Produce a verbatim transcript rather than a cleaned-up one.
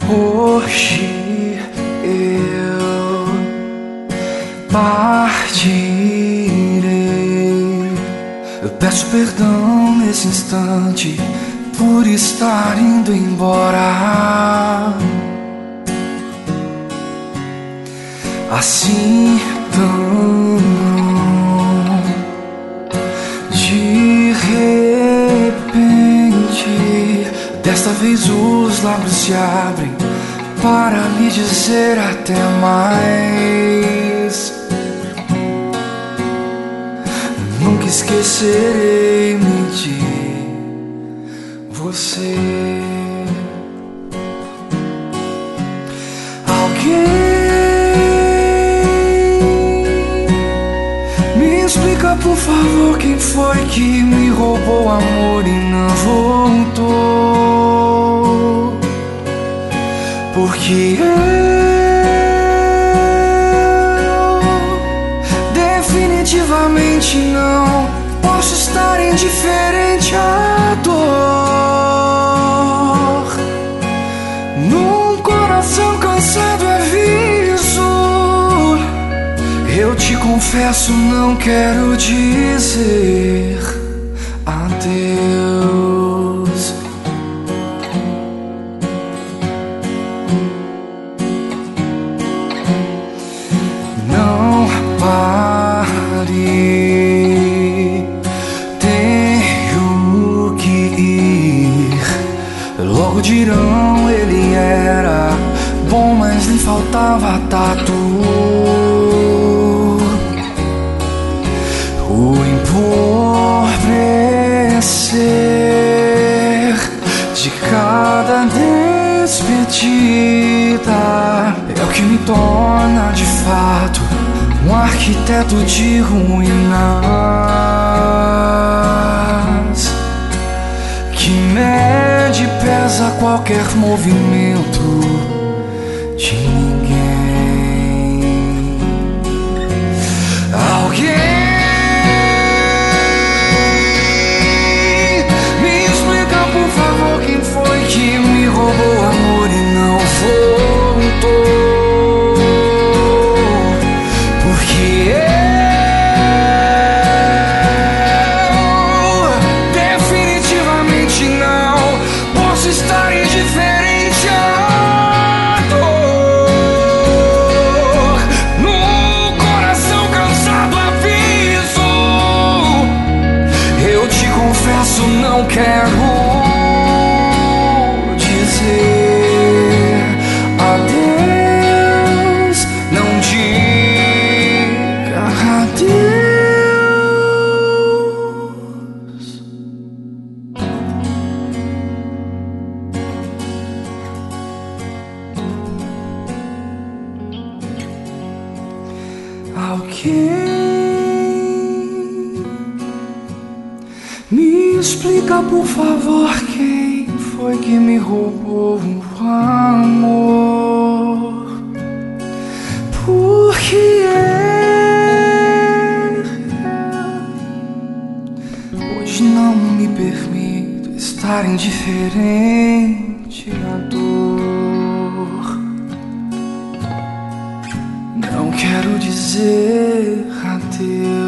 Hoje eu partirei. Eu peço perdão nesse instante por estar indo embora, assim tão de repente. Desta vez os lábios se abrem para lhe dizer até mais. Nunca esquecerei-me de você. Alguém me explica, por favor, quem foi que me roubou amor e não voltou? Porque eu definitivamente não posso estar indiferente à dor. Num coração cansado aviso, eu te confesso, não quero dizer adeus. Não pare, tenho que ir. Logo dirão, ele era bom, mas lhe faltava tato. O empobrecer de cada despedida é o que me torna de fato um arquiteto de ruínas, que mede e pesa qualquer movimento de ninguém. Alguém me explica, por favor, quem foi que me roubou amor e não voltou? Porque eu definitivamente não posso estar indiferente à dor. No coração cansado aviso, eu te confesso, não quero dizer adeus. Não diga adeus. Alguém me explica, por favor, quem foi que me roubou o amor? Porque eu hoje não me permito estar indiferente à dor. Não quero dizer adeus.